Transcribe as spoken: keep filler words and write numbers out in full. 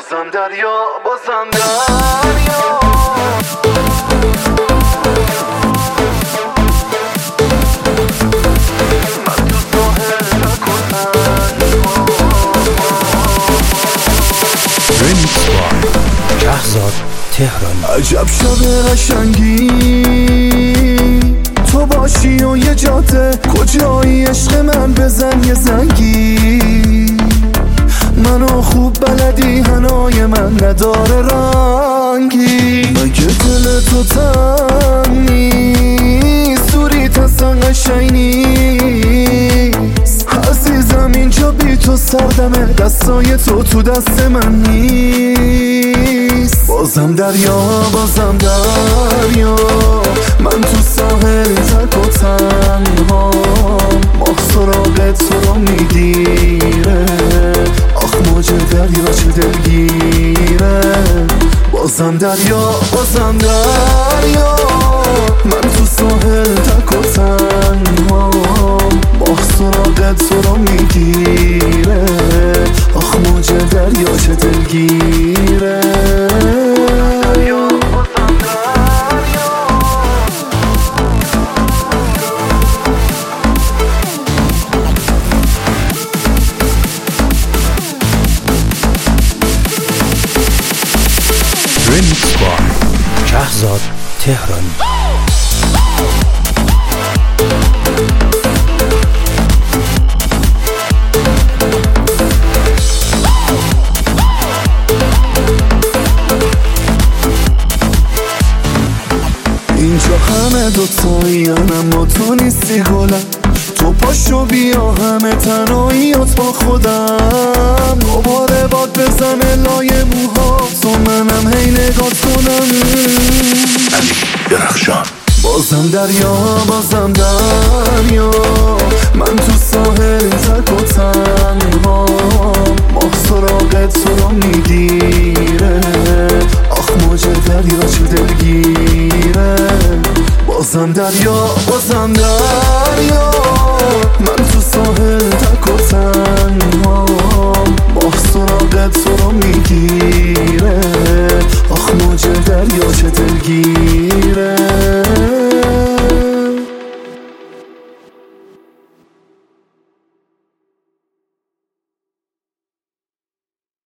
بازم دریا بازم دریا من تو ساحل نکنم ریمیکس بای شهرزاد تهرانی. عجب شب قشنگی تو باشی و یه جاده کجایی عشق من بزن یه زنگی منو خوب بلدی هنای من نداره رنگی مگه دل تو تنگ نیست دوریت اصلا قشنگ نیست عزیزم اینجا بی تو سردمه دستای تو تو دست من نیست بازم دریا بازم دریا من تو ساحل تک و تنها ماه سراغت تو رو میگیره آخ موج دریا چه دلگیره بازم دریا بازم دریا من تو ساحل تک و تنها ماه سراغت تو رو میگیره آخ موج دریا چه دلگیره ریمیکس بای شهرزاد تهرانی. اینجا همه دوتایی اما تو نیستی گلم تو پاشو بیا همه تنهاییات با خودم دوباره باد بزنه لای موها تو منم هی نگات کنم علی درخشان. بازم دریا بازم دریا من تو ساحل تک و تنها ماه سراغت تو رو میگیره آخ موج دریا چه دلگیره بازم دریا بازم دریا من تو ساحل تک و تنها ماه سراغت تو رو میگیره آخ موج دریا چه دلگیره